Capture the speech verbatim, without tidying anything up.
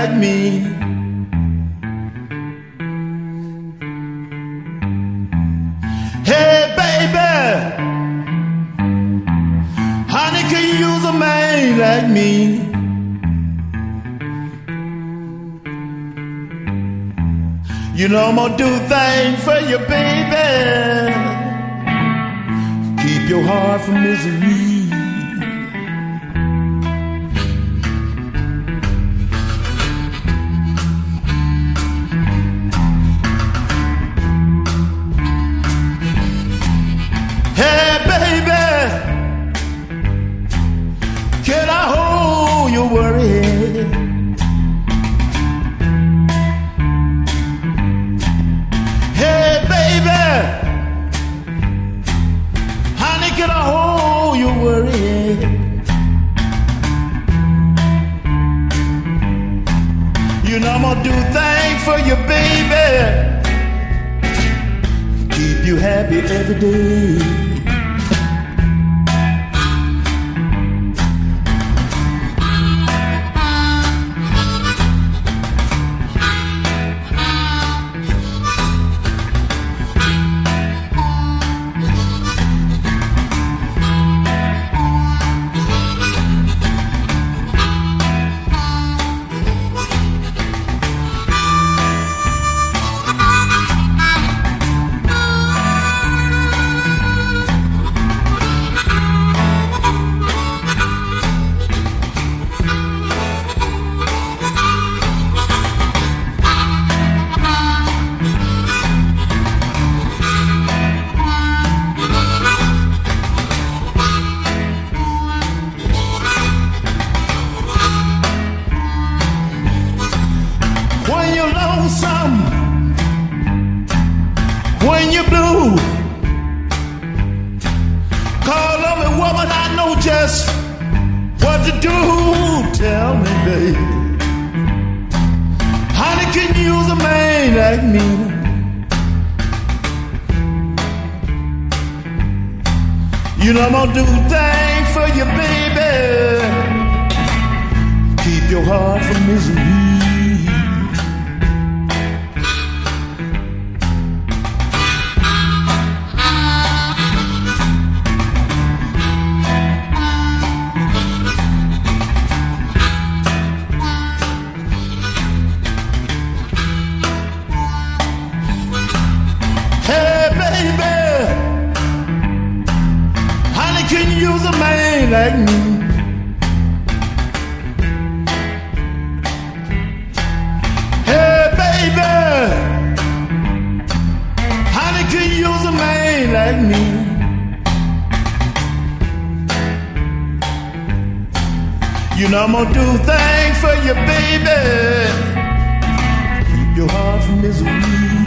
like me. Hey baby, honey, can you use a man like me? You know I'm gonna do things for you, baby. Keep your heart from misery. Hey baby, can I hold your worry? Hey baby, honey, can I hold your worry? You know I'm gonna do things for you, baby. Keep you happy every day. When you're lonesome, when you're blue, call on me, woman, I know just what to do. Tell me, baby, honey, can you use a man like me? You know I'm gonna do things for you, baby. Keep your heart from misery. Can you use a man like me? Hey baby, honey, can you use a man like me? You know I'm gonna do things for you, baby. Keep your heart from misery.